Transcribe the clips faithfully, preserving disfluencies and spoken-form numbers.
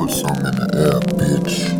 put some in the air, bitch.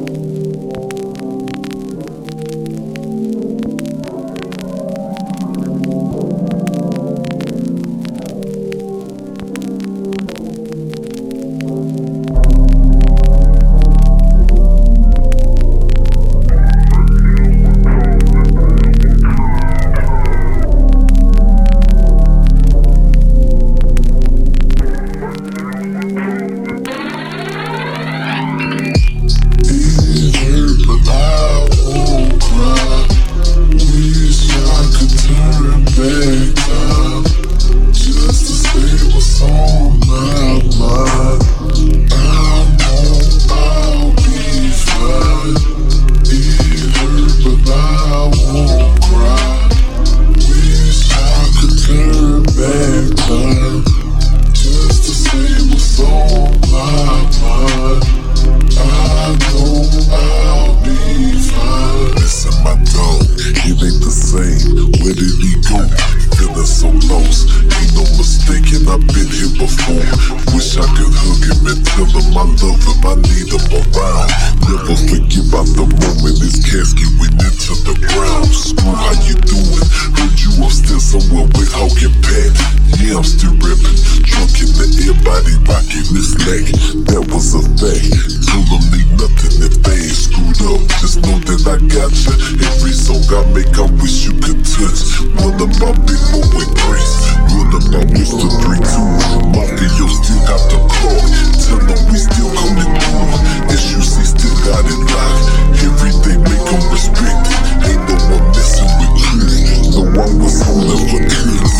Where did he go? Feeling so lost. Ain't no mistaking, I've been here before. Wish I could hug him and tell him I love him, I need him around. Never forget about the moment his casket went into the ground. Screw, how you doing? Heard you upstairs somewhere with Hawk and Pat. Yeah, I'm still ripping. Drunk in the air, body rocking this leg. That was a fact. Told him need nothing if they ain't screwed up. Just know that I got you. Every song I make, I wish you could touch. What about Big Mo and Grace? What about Mister three two? Mafia still got the clock. Tell them we still coming through. S U C still got it locked. Everything make them respect it. Ain't no one messing with you. So I was holding for kids.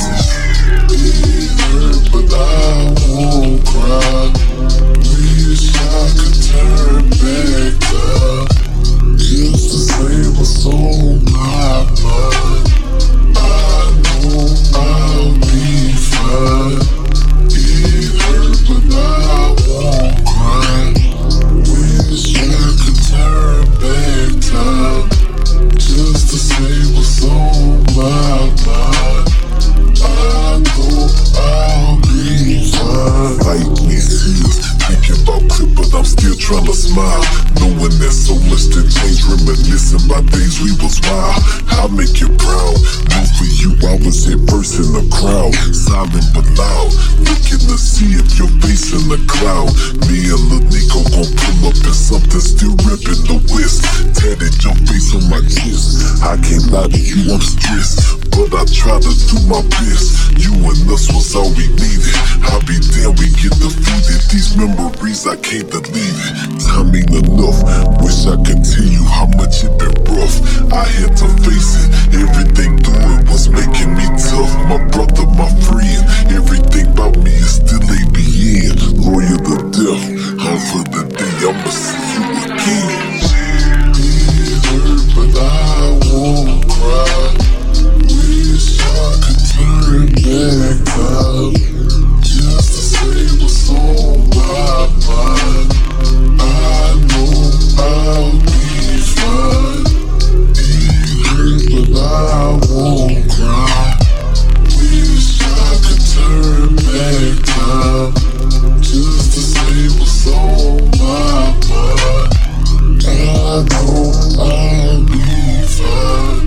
But I won't cry. Wish I could turn back time, just to save a soul my mind. I know I'll be fine. It hurt, but I won't cry. Wish I could turn back time, just to save a soul my mind. I know I'll be fine. Fight me serious, thinking about clip, but I'm still trying to smile. Knowing that so much to change, reminiscing my days we was wild. I'll make you proud. Move for you, I was here first in the crowd. Silent but loud, looking to see if your face in the cloud. Me and Lil Nico gon' pull up in something still ripping the West. Tatted your face on my chest. I can't lie to you, I'm stressed, but I try to do my best. You and us was all we needed. I'll be damn, we get defeated. These memories, I can't delete it. Time ain't enough. Wish I could tell you how much it been rough. I had to face it. Everything through it was making me tough. My brother, my friend. Everything about me is still A B N. Loyal to death. Hope for the day I'ma see you again. It hurt, but I won't cry. Wish I could turn back time, just to save a soul my mind. I know I'll be fine. It hurt, but I won't cry. Wish I could turn back time, just to save a soul my mind. I know I'll be fine.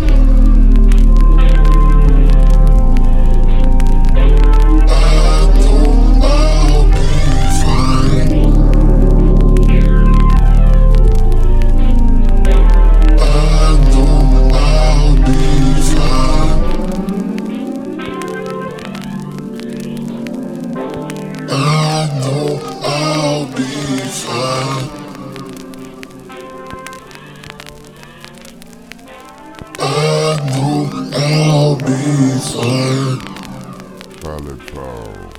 I know I'll be fine. I know I'll be fine. Pilot Power.